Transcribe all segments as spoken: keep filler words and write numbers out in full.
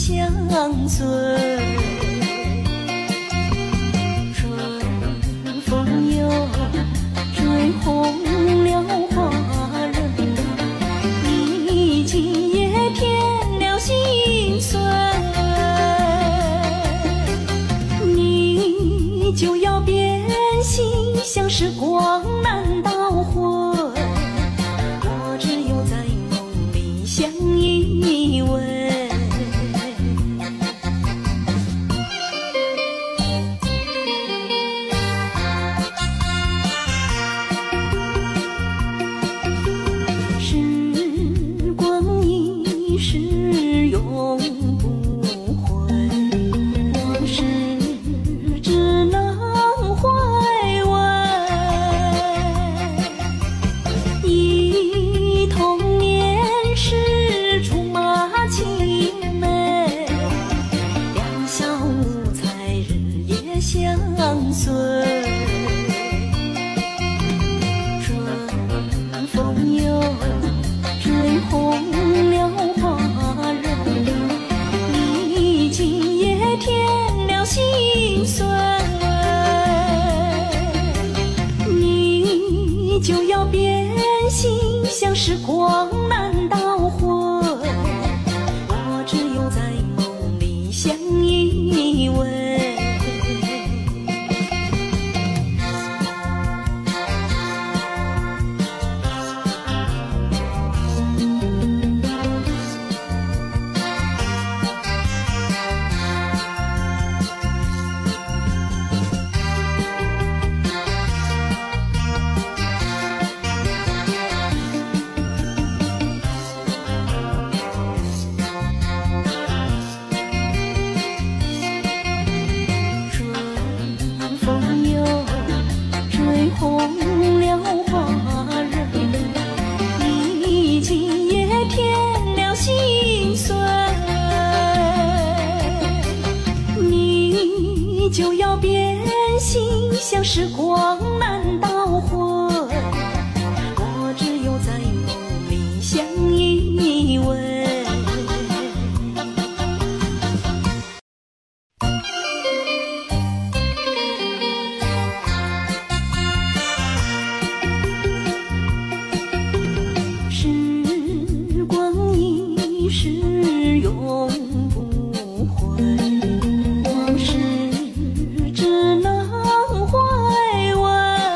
相随。春风又吹红了花人，你今夜添了心碎，你就要变心，像时光难倒回，我只有在梦里相依偎。时光一逝永不回，往事只能回味。忆童年时竹马青梅，两小无猜日夜相随。春风又吹红了花人，你今夜添了心碎，你就要变心，像时光难倒回，我只有在梦里相依偎。红了花人，你今夜添了心碎，你就要变心，像时光难倒回，我只有在梦里相依偎。是永不回，往事只能回味。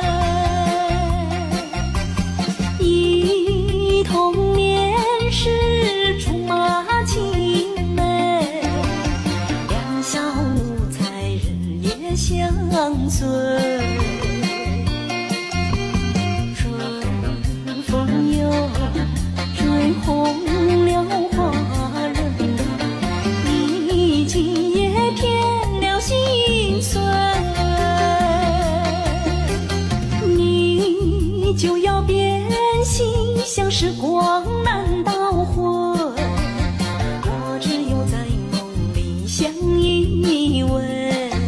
忆童年时竹马青梅，两小无猜日夜相随。春风又吹红了花人，你今夜添了心碎，你就要变心，像时光难倒回，我只有在梦里相依偎。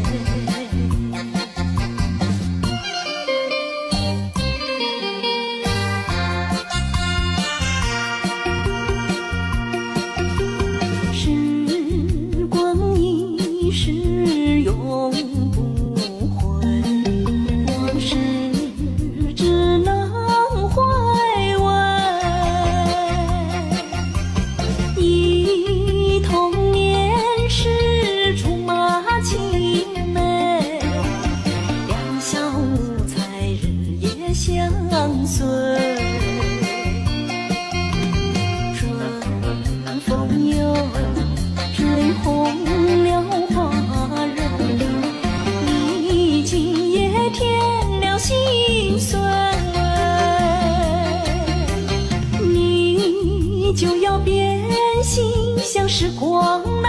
是永不回，往事只能回味。忆童年时竹马青梅，两小无猜日夜相随。春风又吹红了花人，你今夜添了心碎，你就要变心，像时光